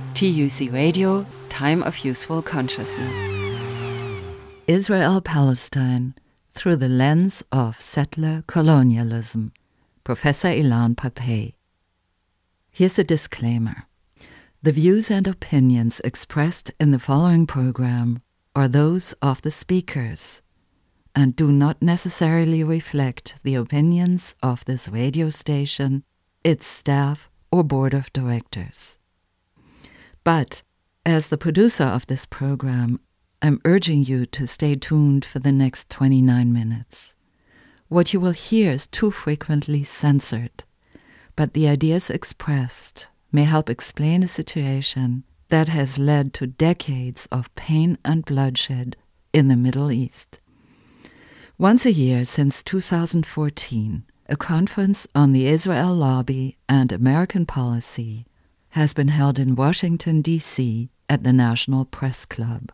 TUC Radio, Time of Useful Consciousness. Israel-Palestine through the lens of settler colonialism. Professor Ilan Pappé. Here's a disclaimer. The views and opinions expressed in the following program are those of the speakers and do not necessarily reflect the opinions of this radio station, its staff, or board of directors. But, as the producer of this program, I'm urging you to stay tuned for the next 29 minutes. What you will hear is too frequently censored, but the ideas expressed may help explain a situation that has led to decades of pain and bloodshed in the Middle East. Once a year since 2014, a conference on the Israel lobby and American policy has been held in Washington, D.C. at the National Press Club.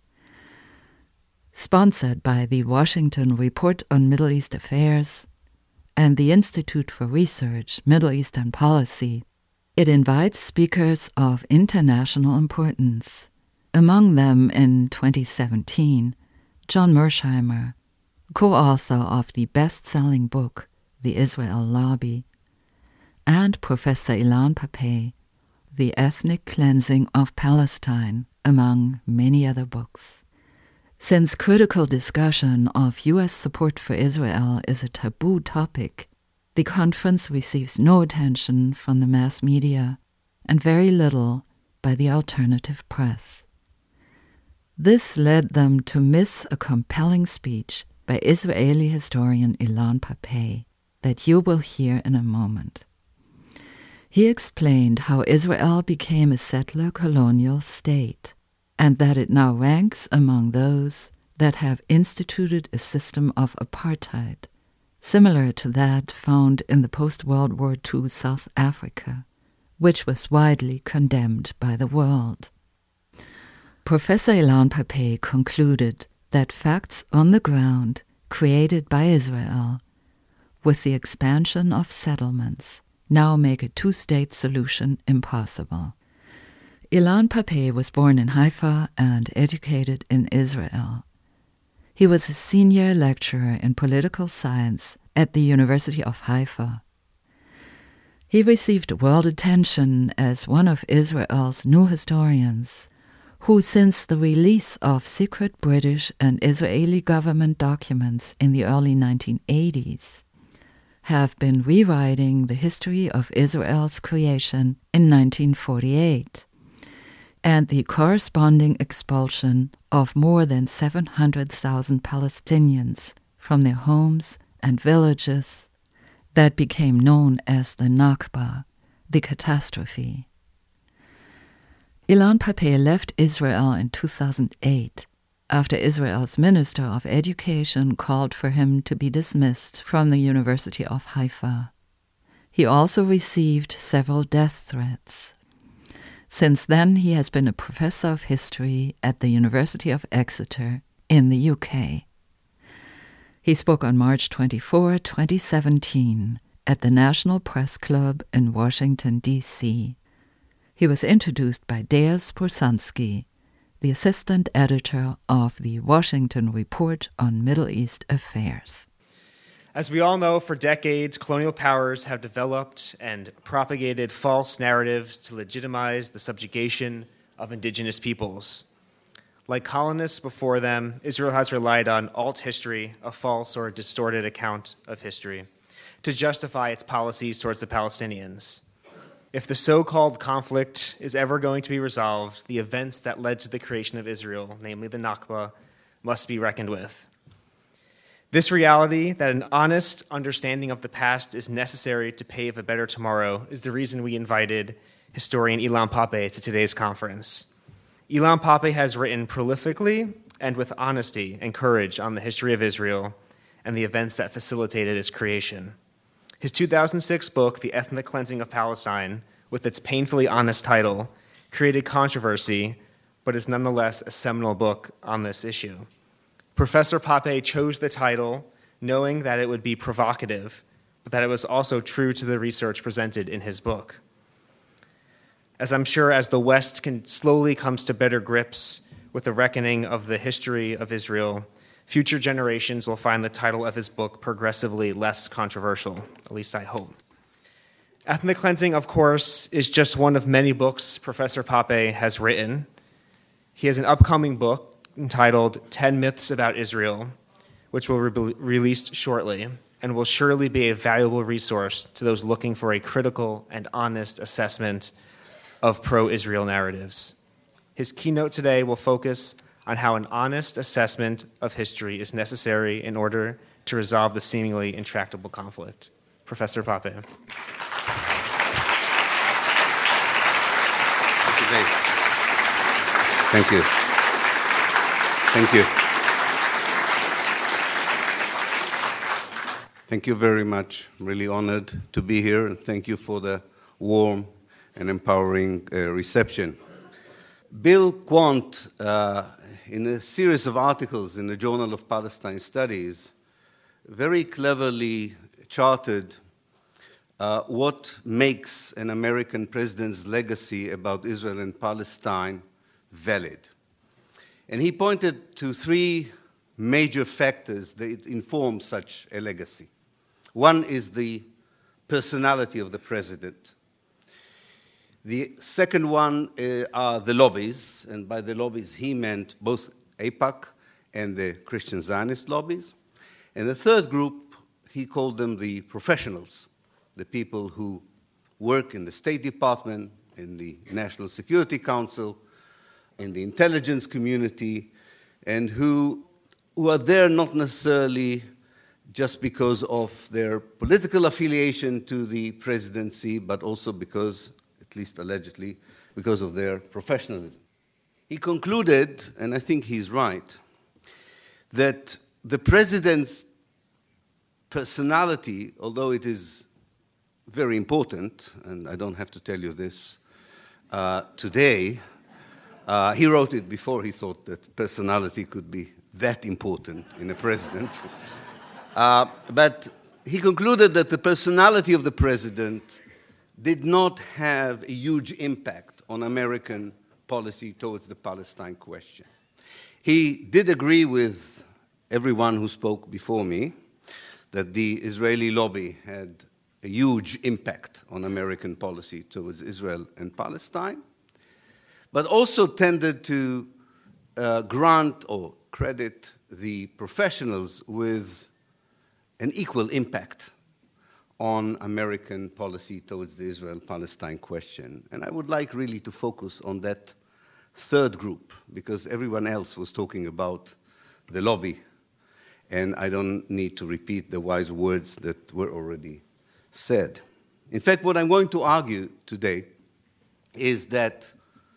Sponsored by the Washington Report on Middle East Affairs and the Institute for Research, Middle Eastern Policy, it invites speakers of international importance. Among them in 2017, John Mearsheimer, co-author of the best-selling book, The Israel Lobby, and Professor Ilan Pappé, The Ethnic Cleansing of Palestine, among many other books. Since critical discussion of U.S. support for Israel is a taboo topic, the conference receives no attention from the mass media and very little by the alternative press. This led them to miss a compelling speech by Israeli historian Ilan Pappé that you will hear in a moment. He explained how Israel became a settler colonial state and that it now ranks among those that have instituted a system of apartheid, similar to that found in the post-World War II South Africa, which was widely condemned by the world. Professor Ilan Pappé concluded that facts on the ground created by Israel, with the expansion of settlements, now make a two-state solution impossible. Ilan Pappé was born in Haifa and educated in Israel. He was a senior lecturer in political science at the University of Haifa. He received world attention as one of Israel's new historians, who since the release of secret British and Israeli government documents in the early 1980s, have been rewriting the history of Israel's creation in 1948 and the corresponding expulsion of more than 700,000 Palestinians from their homes and villages that became known as the Nakba, the catastrophe. Ilan Pappé left Israel in 2008 after Israel's Minister of Education called for him to be dismissed from the University of Haifa. He also received several death threats. Since then, he has been a professor of history at the University of Exeter in the UK. He spoke on March 24, 2017, at the National Press Club in Washington, D.C. He was introduced by Dale Sporsansky, the assistant editor of the Washington Report on Middle East Affairs. As we all know, for decades, colonial powers have developed and propagated false narratives to legitimize the subjugation of indigenous peoples. Like colonists before them, Israel has relied on alt history, a false or distorted account of history, to justify its policies towards the Palestinians. If the so-called conflict is ever going to be resolved, the events that led to the creation of Israel, namely the Nakba, must be reckoned with. This reality that an honest understanding of the past is necessary to pave a better tomorrow is the reason we invited historian Ilan Pappé to today's conference. Ilan Pappé has written prolifically and with honesty and courage on the history of Israel and the events that facilitated its creation. His 2006 book, The Ethnic Cleansing of Palestine, with its painfully honest title, created controversy, but is nonetheless a seminal book on this issue. Professor Pappé chose the title knowing that it would be provocative, but that it was also true to the research presented in his book. as I'm sure as the West slowly comes to better grips with the reckoning of the history of Israel, future generations will find the title of his book progressively less controversial, at least I hope. Ethnic Cleansing, of course, is just one of many books Professor Pape has written. He has an upcoming book entitled 10 Myths About Israel, which will be released shortly and will surely be a valuable resource to those looking for a critical and honest assessment of pro-Israel narratives. His keynote today will focus on how an honest assessment of history is necessary in order to resolve the seemingly intractable conflict. Professor Pape. Thank you. Thank you. Thank you very much. I'm really honored to be here, and thank you for the warm and empowering reception. Bill Quandt, in a series of articles in the Journal of Palestine Studies, very cleverly charted what makes an American president's legacy about Israel and Palestine valid. And he pointed to three major factors that inform such a legacy. One is the personality of the president. The second one are the lobbies, and by the lobbies he meant both AIPAC and the Christian Zionist lobbies. And the third group, he called them the professionals, the people who work in the State Department, in the National Security Council, in the intelligence community, and who are there not necessarily just because of their political affiliation to the presidency, but also because, at least allegedly, because of their professionalism. He concluded, and I think he's right, that the president's personality, although it is very important, and I don't have to tell you this today, he wrote it before he thought that personality could be that important in a president. But he concluded that the personality of the president did not have a huge impact on American policy towards the Palestine question. He did agree with everyone who spoke before me that the Israeli lobby had a huge impact on American policy towards Israel and Palestine, but also tended to grant or credit the professionals with an equal impact on American policy towards the Israel-Palestine question. And I would like really to focus on that third group, because everyone else was talking about the lobby, and I don't need to repeat the wise words that were already said. In fact, what I'm going to argue today is that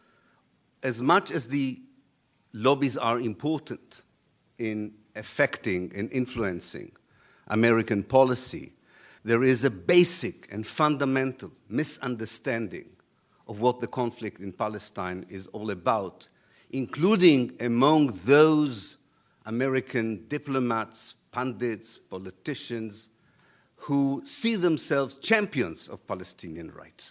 as much as the lobbies are important in affecting and influencing American policy, there is a basic and fundamental misunderstanding of what the conflict in Palestine is all about, including among those American diplomats, pundits, politicians who see themselves champions of Palestinian rights.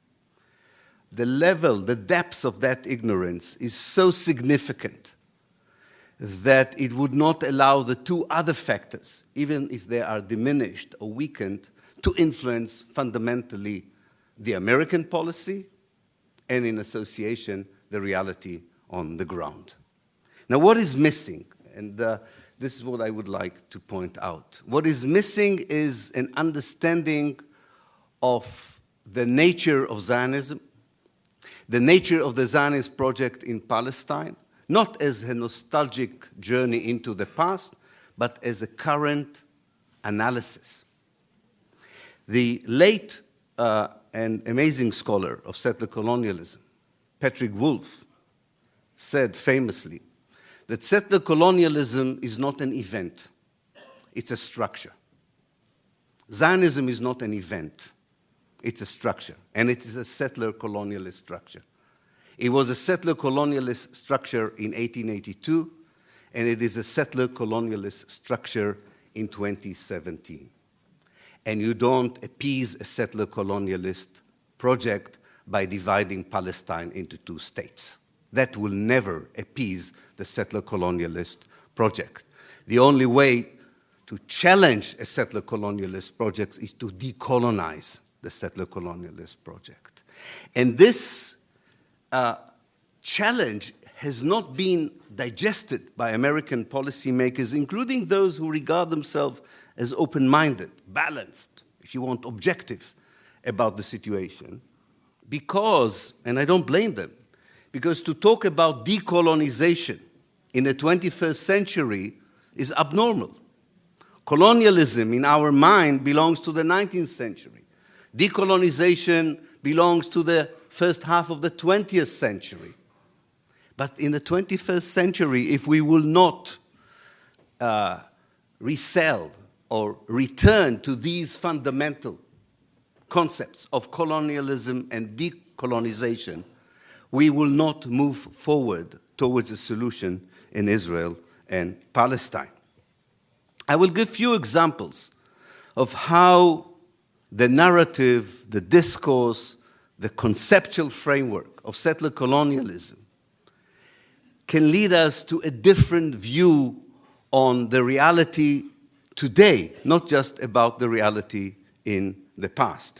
The level, the depths of that ignorance is so significant that it would not allow the two other factors, even if they are diminished or weakened, to influence fundamentally the American policy and, in association, the reality on the ground. Now, what is missing? And this is what I would like to point out. What is missing is an understanding of the nature of Zionism, the nature of the Zionist project in Palestine, not as a nostalgic journey into the past, but as a current analysis. The late and amazing scholar of settler colonialism, Patrick Wolf, said famously that settler colonialism is not an event, it's a structure. Zionism is not an event, it's a structure, and it is a settler colonialist structure. It was a settler colonialist structure in 1882, and it is a settler colonialist structure in 2017. And you don't appease a settler colonialist project by dividing Palestine into two states. That will never appease the settler colonialist project. The only way to challenge a settler colonialist project is to decolonize the settler colonialist project. And this challenge has not been digested by American policymakers, including those who regard themselves as open-minded, balanced, if you want, objective about the situation, because, and I don't blame them, because to talk about decolonization in the 21st century is abnormal. Colonialism, in our mind, belongs to the 19th century. Decolonization belongs to the first half of the 20th century. But in the 21st century, if we will not resell or return to these fundamental concepts of colonialism and decolonization, we will not move forward towards a solution in Israel and Palestine. I will give few examples of how the narrative, the discourse, the conceptual framework of settler colonialism can lead us to a different view on the reality today, not just about the reality in the past.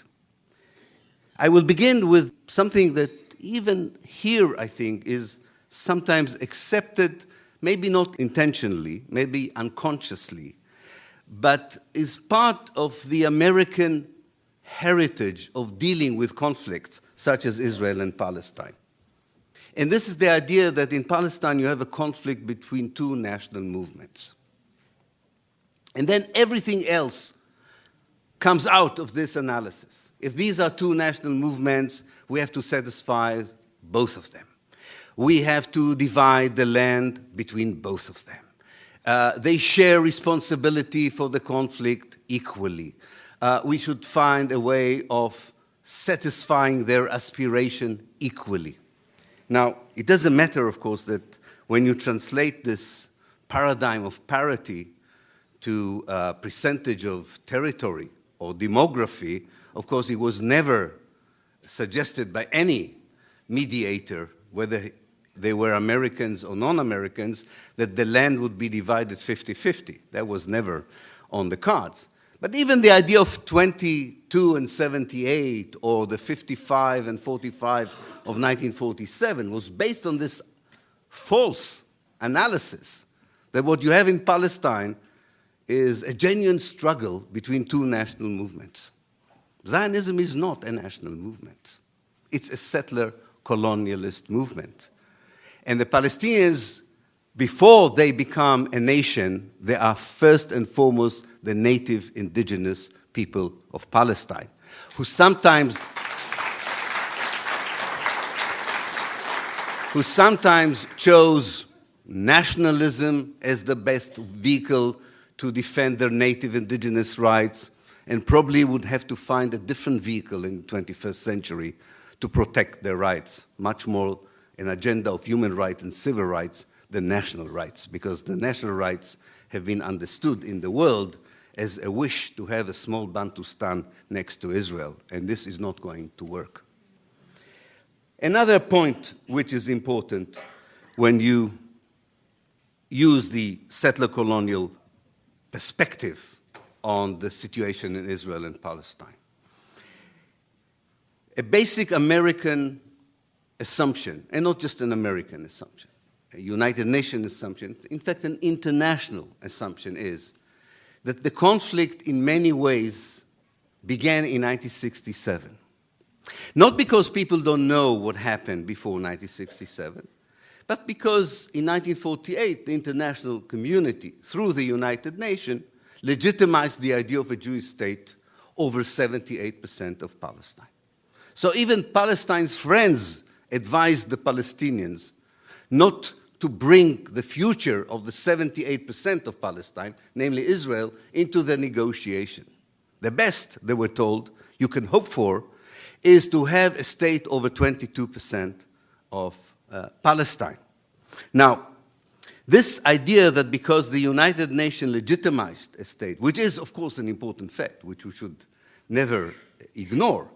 I will begin with something that even here, I think, is sometimes accepted, maybe not intentionally, maybe unconsciously, but is part of the American heritage of dealing with conflicts such as Israel and Palestine. And this is the idea that in Palestine you have a conflict between two national movements. And then everything else comes out of this analysis. If these are two national movements, we have to satisfy both of them. We have to divide the land between both of them. They share responsibility for the conflict equally. We should find a way of satisfying their aspiration equally. Now, it doesn't matter, of course, that when you translate this paradigm of parity to percentage of territory or demography, of course, it was never suggested by any mediator, whether they were Americans or non-Americans, that the land would be divided 50-50. That was never on the cards. But even the idea of 22 and 78 or the 55 and 45 of 1947 was based on this false analysis that what you have in Palestine is a genuine struggle between two national movements. Zionism is not a national movement. It's a settler colonialist movement. And the Palestinians, before they become a nation, they are first and foremost the native indigenous people of Palestine, who sometimes chose nationalism as the best vehicle to defend their native indigenous rights, and probably would have to find a different vehicle in the 21st century to protect their rights, much more an agenda of human rights and civil rights than national rights, because the national rights have been understood in the world as a wish to have a small Bantustan next to Israel, and this is not going to work. Another point which is important when you use the settler colonial perspective on the situation in Israel and Palestine. A basic American assumption, and not just an American assumption, a United Nations assumption, in fact an international assumption, is that the conflict in many ways began in 1967. Not because people don't know what happened before 1967, but because in 1948 the international community, through the United Nations, legitimized the idea of a Jewish state over 78% of Palestine. So even Palestine's friends advised the Palestinians not to bring the future of the 78% of Palestine, namely Israel, into the negotiation. The best, they were told, you can hope for is to have a state over 22% of Palestine. Now, this idea that because the United Nations legitimized a state, which is, of course, an important fact, which we should never ignore,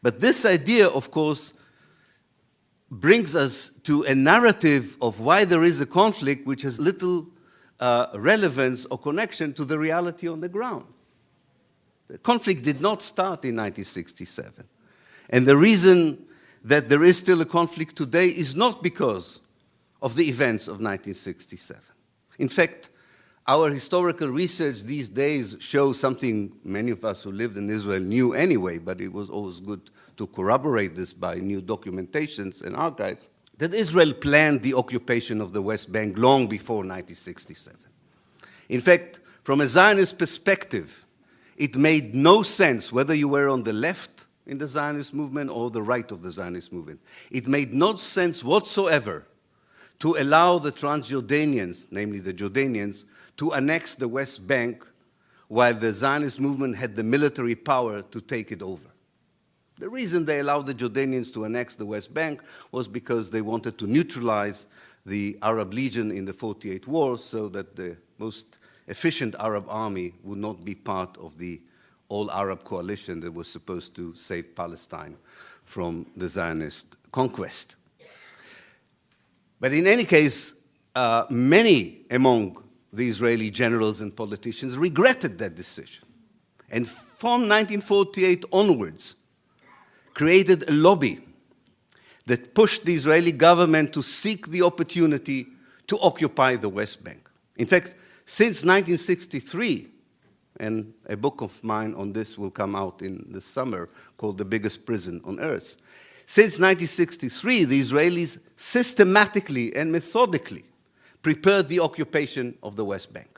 But this idea, of course, brings us to a narrative of why there is a conflict which has little relevance or connection to the reality on the ground. The conflict did not start in 1967. And the reason that there is still a conflict today is not because of the events of 1967. In fact, our historical research these days shows something many of us who lived in Israel knew anyway, but it was always good to corroborate this by new documentations and archives, that Israel planned the occupation of the West Bank long before 1967. In fact, from a Zionist perspective, it made no sense whether you were on the left in the Zionist movement or the right of the Zionist movement. It made no sense whatsoever to allow the Transjordanians, namely the Jordanians, to annex the West Bank while the Zionist movement had the military power to take it over. The reason they allowed the Jordanians to annex the West Bank was because they wanted to neutralize the Arab Legion in the 48 wars so that the most efficient Arab army would not be part of the all-Arab coalition that was supposed to save Palestine from the Zionist conquest. But in any case, many among the Israeli generals and politicians regretted that decision. And from 1948 onwards, created a lobby that pushed the Israeli government to seek the opportunity to occupy the West Bank. In fact, since 1963, and a book of mine on this will come out in the summer called The Biggest Prison on Earth. Since 1963, the Israelis systematically and methodically prepared the occupation of the West Bank.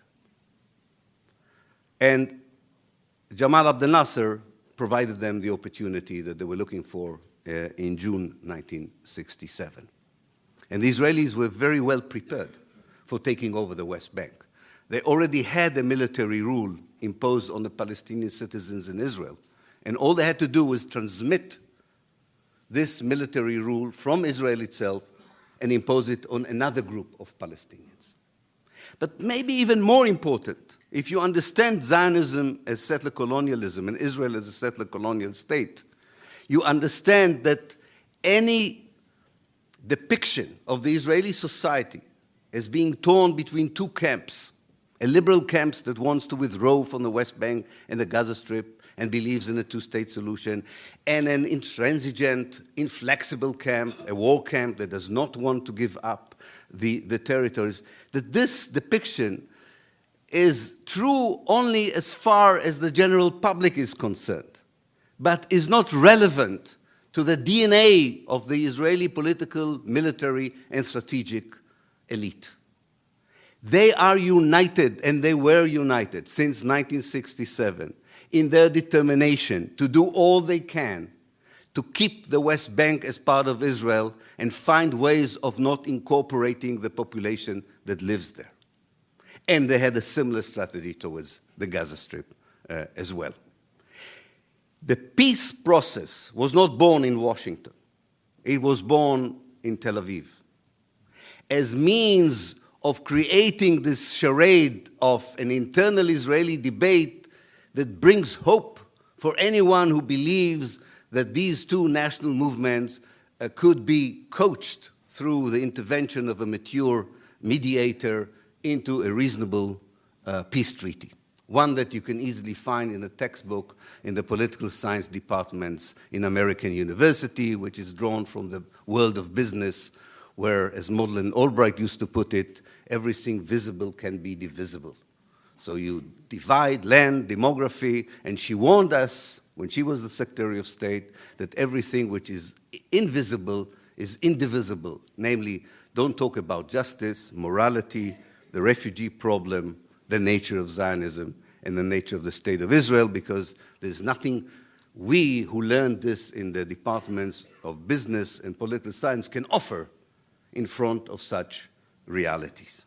And Jamal Abdel Nasser provided them the opportunity that they were looking for in June 1967. And the Israelis were very well prepared for taking over the West Bank. They already had a military rule imposed on the Palestinian citizens in Israel, and all they had to do was transmit this military rule from Israel itself and impose it on another group of Palestinians. But maybe even more important, if you understand Zionism as settler colonialism and Israel as a settler colonial state, you understand that any depiction of the Israeli society as being torn between two camps, a liberal camp that wants to withdraw from the West Bank and the Gaza Strip and believes in a two-state solution, and an intransigent, inflexible camp, a war camp that does not want to give up the territories, that this depiction is true only as far as the general public is concerned, but is not relevant to the DNA of the Israeli political, military, and strategic elite. They are united, and they were united since 1967 in their determination to do all they can to keep the West Bank as part of Israel and find ways of not incorporating the population that lives there. And they had a similar strategy towards the Gaza Strip as well. The peace process was not born in Washington. It was born in Tel Aviv as means of creating this charade of an internal Israeli debate that brings hope for anyone who believes that these two national movements could be coached through the intervention of a mature mediator into a reasonable peace treaty, one that you can easily find in a textbook in the political science departments in American University, which is drawn from the world of business, where, as Madeleine Albright used to put it, everything visible can be divisible. So you divide land, demography, and she warned us, when she was the Secretary of State, that everything which is invisible is indivisible. Namely, don't talk about justice, morality, the refugee problem, the nature of Zionism, and the nature of the State of Israel, because there's nothing we who learned this in the departments of business and political science can offer in front of such realities.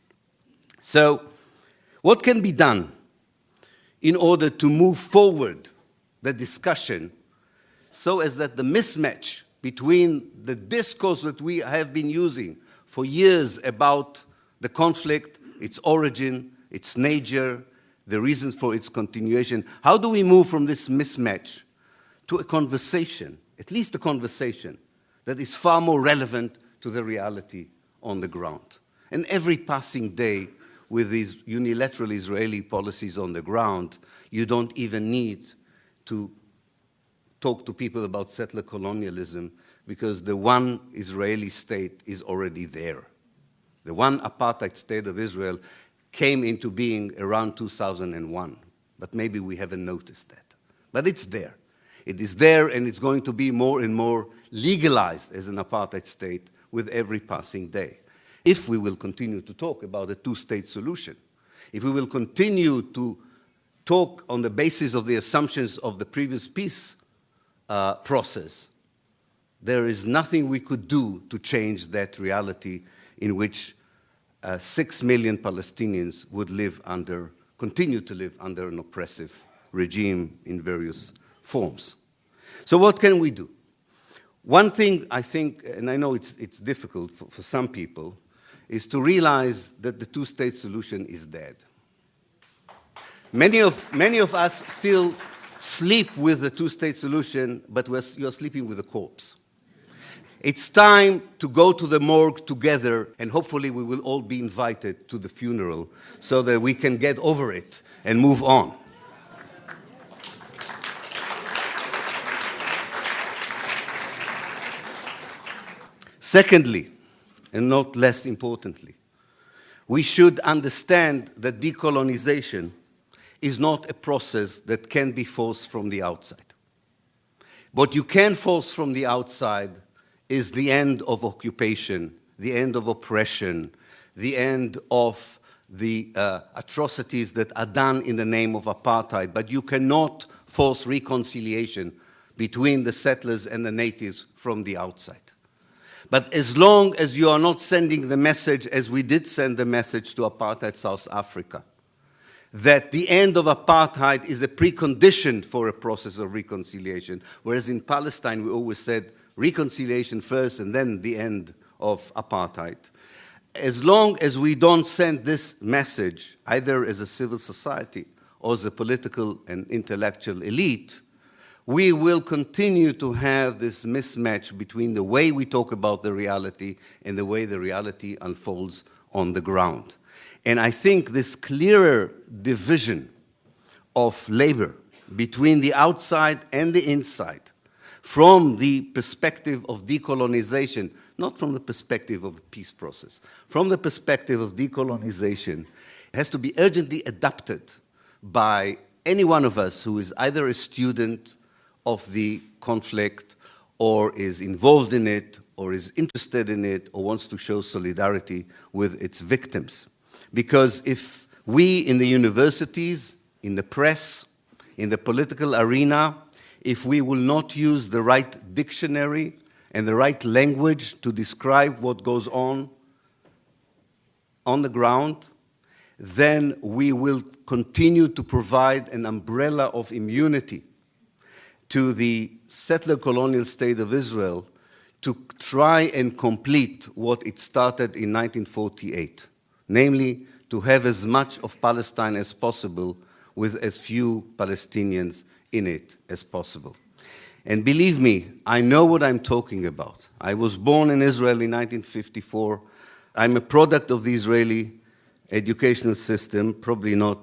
So, what can be done in order to move forward the discussion so as that the mismatch between the discourse that we have been using for years about the conflict, its origin, its nature, the reasons for its continuation, how do we move from this mismatch to a conversation, at least a conversation, that is far more relevant to the reality on the ground. And every passing day with these unilateral Israeli policies on the ground, you don't even need to talk to people about settler colonialism because the one Israeli state is already there. The one apartheid state of Israel came into being around 2001, but maybe we haven't noticed that. But it's there. It is there, and it's going to be more and more legalized as an apartheid state with every passing day. If we will continue to talk about a two-state solution, if we will continue to talk on the basis of the assumptions of the previous peace process, there is nothing we could do to change that reality in which 6 million Palestinians would continue to live under an oppressive regime in various forms. So what can we do? One thing I think, and I know it's difficult for some people, is to realize that the two-state solution is dead. Many of us still sleep with the two-state solution, but you're sleeping with a corpse. It's time to go to the morgue together, and hopefully we will all be invited to the funeral so that we can get over it and move on. Secondly, and not less importantly, we should understand that decolonization is not a process that can be forced from the outside. What you can force from the outside is the end of occupation, the end of oppression, the end of the atrocities that are done in the name of apartheid, but you cannot force reconciliation between the settlers and the natives from the outside. But as long as you are not sending the message, as we did send the message to apartheid South Africa, that the end of apartheid is a precondition for a process of reconciliation, whereas in Palestine we always said reconciliation first and then the end of apartheid. As long as we don't send this message, either as a civil society or as a political and intellectual elite, we will continue to have this mismatch between the way we talk about the reality and the way the reality unfolds on the ground. And I think this clearer division of labor between the outside and the inside, from the perspective of decolonization, not from the perspective of a peace process, from the perspective of decolonization, has to be urgently adopted by any one of us who is either a student of the conflict or is involved in it or is interested in it or wants to show solidarity with its victims. Because if we in the universities, in the press, in the political arena, if we will not use the right dictionary and the right language to describe what goes on the ground, then we will continue to provide an umbrella of immunity to the settler colonial state of Israel to try and complete what it started in 1948, namely to have as much of Palestine as possible with as few Palestinians in it as possible. And believe me, I know what I'm talking about. I was born in Israel in 1954. I'm a product of the Israeli educational system, probably not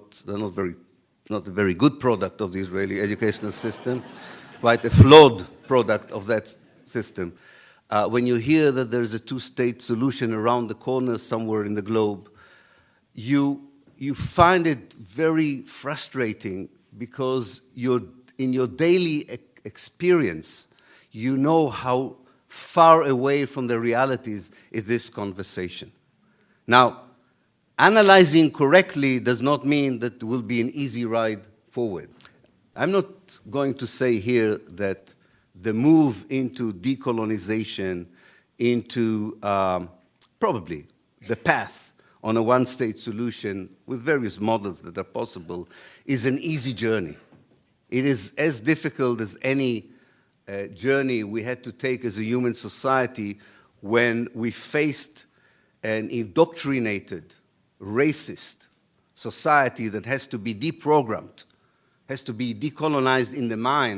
a very good product of the Israeli educational system, quite a flawed product of that system. When you hear that there's a two-state solution around the corner somewhere in the globe, you find it very frustrating because in your daily experience, you know how far away from the realities is this conversation. Now, analyzing correctly does not mean that it will be an easy ride forward. I'm not going to say here that the move into decolonization, into probably the path on a one-state solution with various models that are possible, is an easy journey. It is as difficult as any journey we had to take as a human society when we faced an indoctrinated, racist society that has to be deprogrammed, has to be decolonized in the mind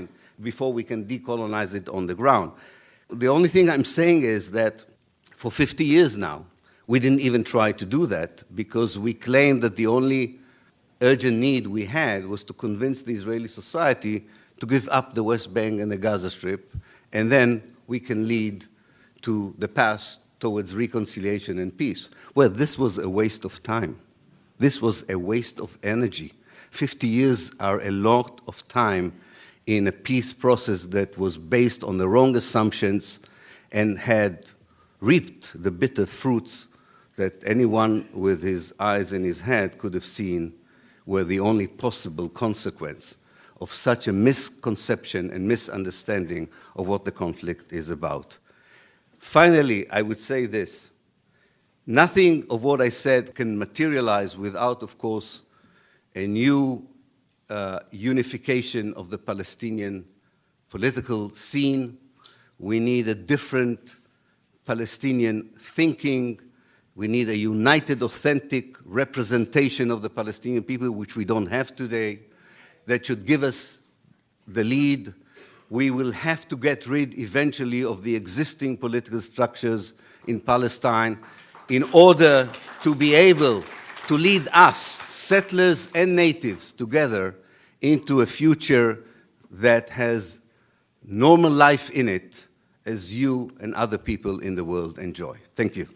before we can decolonize it on the ground. The only thing I'm saying is that for 50 years now, we didn't even try to do that because we claimed that the only urgent need we had was to convince the Israeli society to give up the West Bank and the Gaza Strip, and then we can lead to the path towards reconciliation and peace. Well, this was a waste of time. This was a waste of energy. 50 years are a lot of time in a peace process that was based on the wrong assumptions and had reaped the bitter fruits that anyone with his eyes in his head could have seen were the only possible consequence of such a misconception and misunderstanding of what the conflict is about. Finally, I would say this. Nothing of what I said can materialize without, of course, a new unification of the Palestinian political scene. We need a different Palestinian thinking. We need a united, authentic representation of the Palestinian people, which we don't have today, that should give us the lead. We will have to get rid eventually of the existing political structures in Palestine in order to be able to lead us, settlers and natives, together into a future that has normal life in it as you and other people in the world enjoy. Thank you.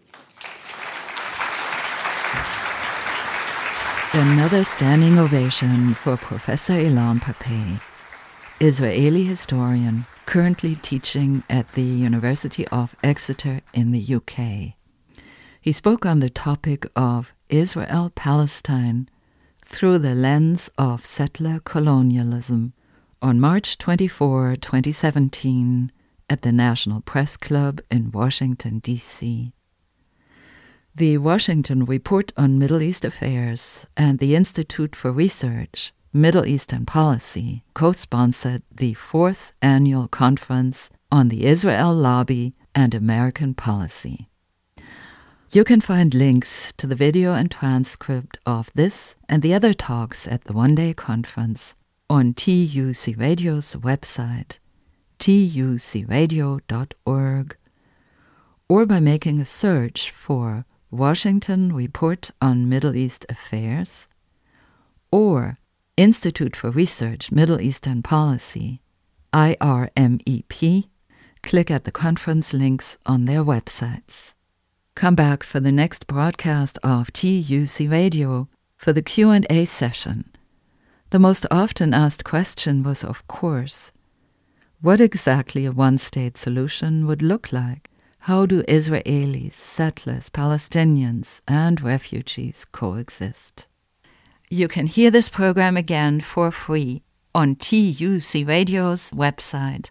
Another standing ovation for Professor Ilan Pappé, Israeli historian, currently teaching at the University of Exeter in the UK. He spoke on the topic of Israel-Palestine through the lens of settler colonialism on March 24, 2017, at the National Press Club in Washington, D.C. The Washington Report on Middle East Affairs and the Institute for Research, Middle Eastern Policy co-sponsored the 4th Annual Conference on the Israel Lobby and American Policy. You can find links to the video and transcript of this and the other talks at the one-day conference on TUC Radio's website, tucradio.org, or by making a search for Washington Report on Middle East Affairs or Institute for Research Middle Eastern Policy, IRMEP. Click at the conference links on their websites. Come back for the next broadcast of TUC Radio for the Q&A session. The most often asked question was, of course, what exactly a one-state solution would look like? How do Israelis, settlers, Palestinians, and refugees coexist? You can hear this program again for free on TUC Radio's website,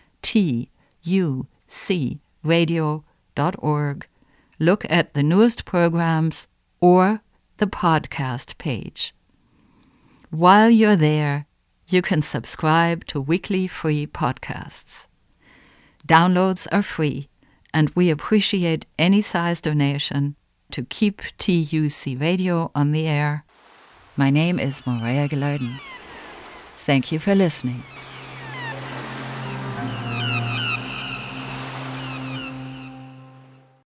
tucradio.org. Look at the newest programs or the podcast page. While you're there, you can subscribe to weekly free podcasts. Downloads are free, and we appreciate any size donation to keep TUC Radio on the air. My name is Morea Gelarden. Thank you for listening.